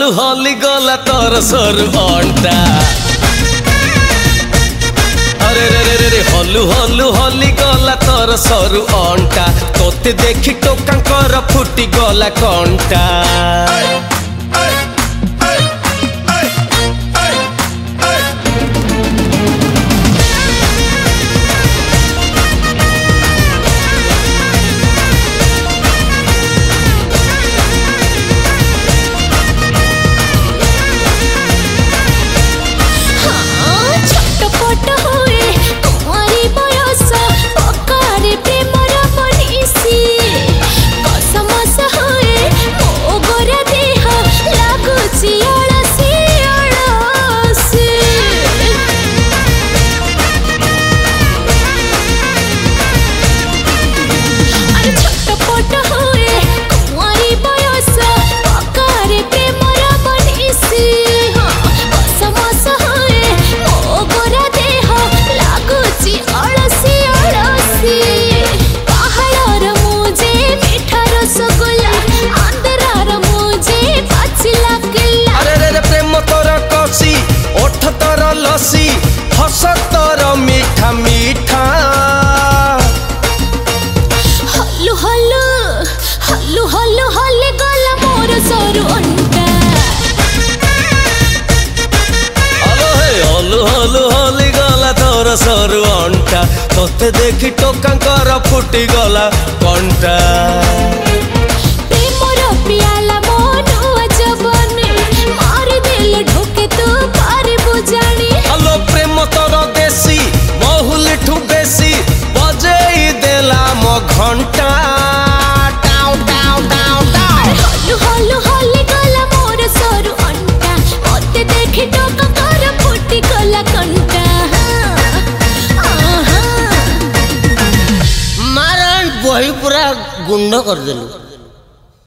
हलु हली गला तोर सर अंटा अरे रे रे रे हलु हलु हली गला तोर सर अंटा तोते देखी टोकांकर फुटी गला कंटा हसतर मीठा मीठा हल्लू हल्लू हल्लू हल्लू हल्ले गला मोर सरू अंटा हलो हे हल्लू हल्लू हली गला तोर सरू अंटा तोते देखी टोकांकर फुटी गला कंटा प्रेमर पियाला मोनुआ जबने मारी दिल ढोके तू पारे बुझानी हलो प्रेम तोर देसी बहुल ठु बेसी बजेई देला मो घंटा टाउ टाउ टाउ टाउ हल्लू हल्लू हल्ले गला मोर सरू अंटा मते देखी टोकांकर फुटी गला कंटा मारण बही पूरा गुंड कर देलु।